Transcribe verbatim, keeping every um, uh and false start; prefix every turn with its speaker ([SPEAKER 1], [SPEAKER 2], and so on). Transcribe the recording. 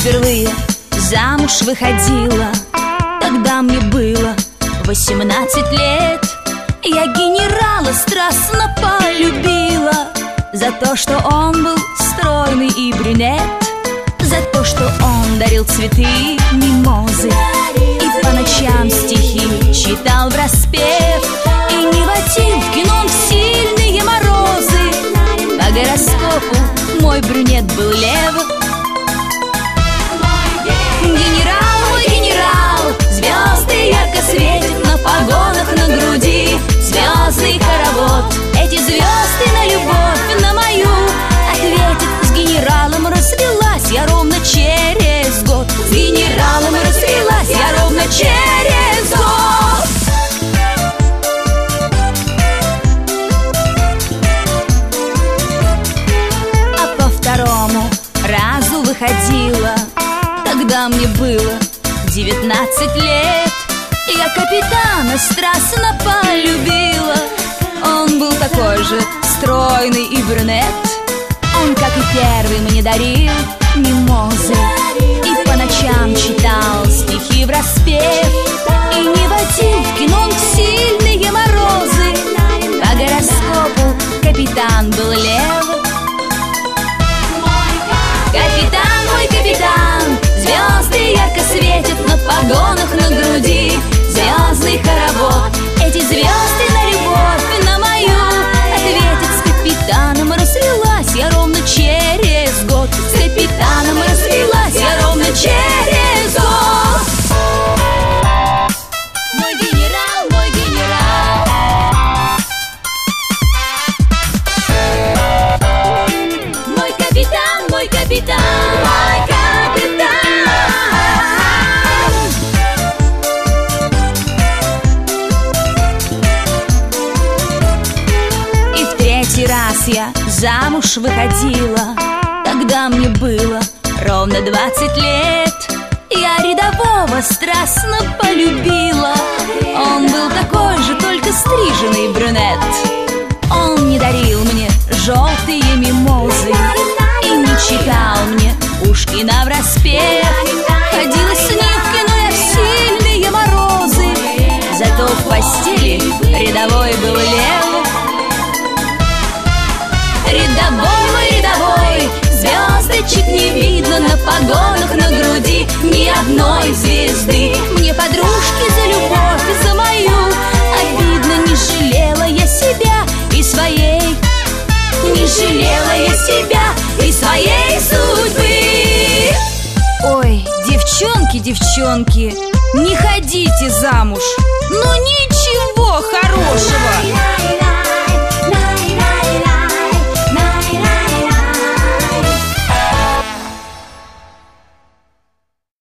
[SPEAKER 1] впервые замуж выходила, тогда мне было восемнадцать лет. Я генерала страстно полюбила за то, что он был стройный и брюнет, за то, что он дарил цветы, мимозы и по ночам стихи читал враспев, и не водил в кино в сильные морозы. По гороскопу мой брюнет был лев. Генерал, мой генерал, звезды ярко светят на погонах на груди. Звездный хоровод, эти звезды на любовь, на мою ответит. С генералом развелась я ровно через год. С генералом развелась я ровно через год. А по второму разу выходила, тогда мне было девятнадцать лет. Я капитана страстно полюбила. Он был такой же стройный и брюнет. Он, как и первый, мне дарил мимозы и по ночам читал стихи враспев, и не водил в кино в сильные морозы. По гороскопу капитан был лев. Капитан, мой капитан, звезды ярко светят на погонах на груди. Звездный хоровод, эти звезды на любовь, на мою ответит. С капитаном развелась я ровно через год. С капитаном развелась я ровно через год. Мой генерал, мой генерал, мой капитан, мой капитан, мой капитан. И в третий раз я замуж выходила, тогда мне было ровно двадцать лет. Я рядового страстно полюбила. Он был такой же, только стриженный брюнет. Он не дарил мне желтые мимозы и не читал мне Пушкина враспев. Ходила с ним в кино я в сильные морозы, зато в постели рядовой был лев. Рядовой, мой рядовой, звездочек не видно на погонах на груди. Ни одной звезды. Мне подружки за любовь, за мою обидно. Не жалела я себя и своей, не жалела я себя и своей судьбы. Ой, девчонки, девчонки, не ходите замуж, ну ничего хорошего.